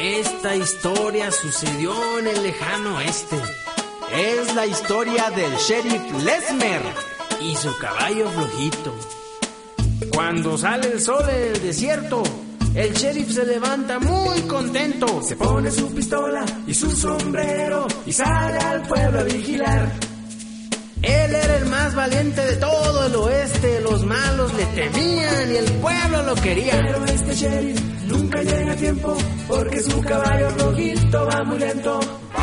Esta historia sucedió en el lejano oeste. Es la historia del sheriff Lesmer y su caballo flojito. Cuando sale el sol en el desierto, el sheriff se levanta muy contento. Se pone su pistola y su sombrero y sale al pueblo a vigilar. Él era el más valiente de todo el oeste. Los malos le temían y el pueblo lo quería. Pero este sheriff nunca llega a tiempo porque su caballo rojito va muy lento.